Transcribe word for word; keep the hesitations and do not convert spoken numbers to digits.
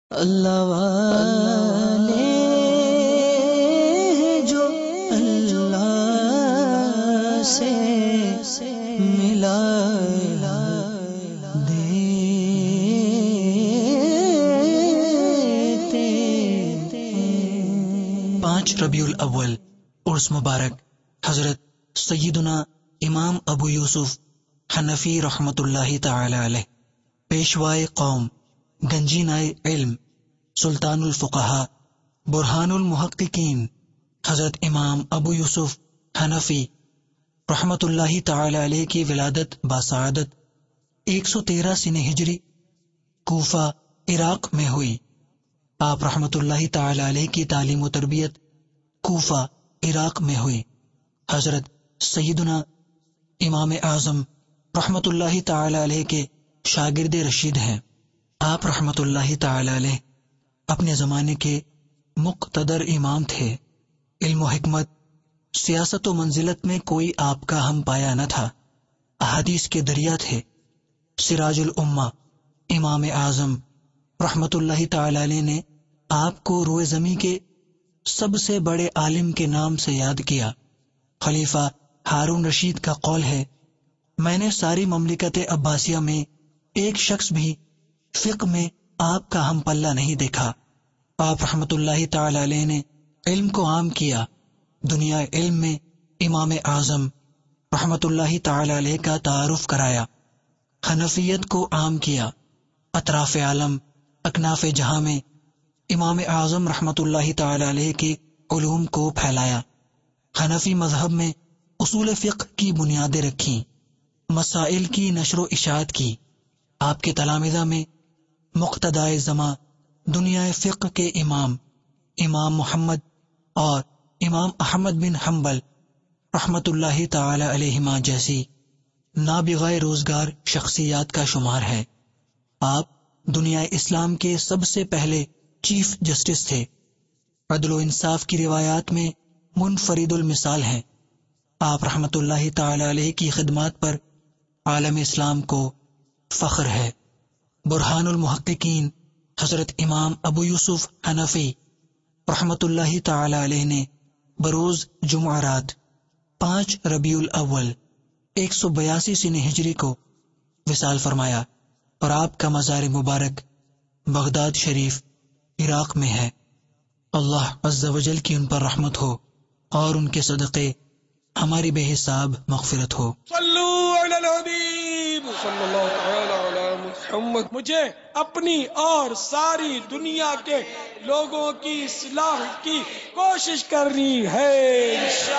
اللہ والے جو اللہ سے ملا دیتے. پانچ ربیع الاول عرس مبارک حضرت سیدنا امام ابو یوسف حنفی رحمت اللہ تعالی علیہ، پیشوائے قوم، گنجینائے علم، سلطان الفقہا، برہان المحققین، حضرت امام ابو یوسف حنفی رحمت اللہ تعالی علیہ کی ولادت باسعادت ایک سو تیرہ سن ہجری کوفہ عراق میں ہوئی. آپ رحمت اللہ تعالی علیہ کی تعلیم و تربیت کوفہ عراق میں ہوئی. حضرت سیدنا امام اعظم رحمت اللہ تعالی علیہ کے شاگرد رشید ہیں. آپ رحمت اللہ تعالی علیہ اپنے زمانے کے مقتدر امام تھے. علم و حکمت، سیاست و منزلت میں کوئی آپ کا ہم پایا نہ تھا. احادیث کے دریا تھے. سراج الامہ امام اعظم رحمت اللہ تعالی علیہ نے آپ کو روئے زمین کے سب سے بڑے عالم کے نام سے یاد کیا. خلیفہ ہارون رشید کا قول ہے، میں نے ساری مملکت عباسیہ میں ایک شخص بھی فقہ میں آپ کا ہم پلہ نہیں دیکھا. آپ رحمت اللہ تعالی علیہ نے علم کو عام کیا. دنیا علم میں امام اعظم رحمت اللہ تعالی علیہ کا تعارف کرایا. حنفیت کو عام کیا. اطراف عالم، اکناف جہاں میں امام اعظم رحمت اللہ تعالی علیہ کے علوم کو پھیلایا. حنفی مذہب میں اصول فقہ کی بنیادیں رکھیں، مسائل کی نشر و اشاعت کی. آپ کے تلامذہ میں مقتدائے زماں دنیا فقہ کے امام امام محمد اور امام احمد بن حنبل رحمت اللہ تعالی علیہما جیسی نابغہ روزگار شخصیات کا شمار ہے. آپ دنیا اسلام کے سب سے پہلے چیف جسٹس تھے. عدل و انصاف کی روایات میں منفرد المثال ہیں. آپ رحمت اللہ تعالی علیہ کی خدمات پر عالم اسلام کو فخر ہے. برہان المحققین حضرت امام ابو یوسف حنفی رحمت اللہ تعالی علیہ نے بروز جمعرات پانچ ربیع الاول ایک سو بیاسی سن ہجری کو وصال فرمایا، اور آپ کا مزار مبارک بغداد شریف عراق میں ہے. اللہ عز و جل کی ان پر رحمت ہو اور ان کے صدقے ہماری بے حساب مغفرت ہو. صلو علی الحبیب صلی اللہ تعالی علی محمد. مجھے اپنی اور ساری دنیا کے لوگوں کی اصلاح کی کوشش کرنی ہے.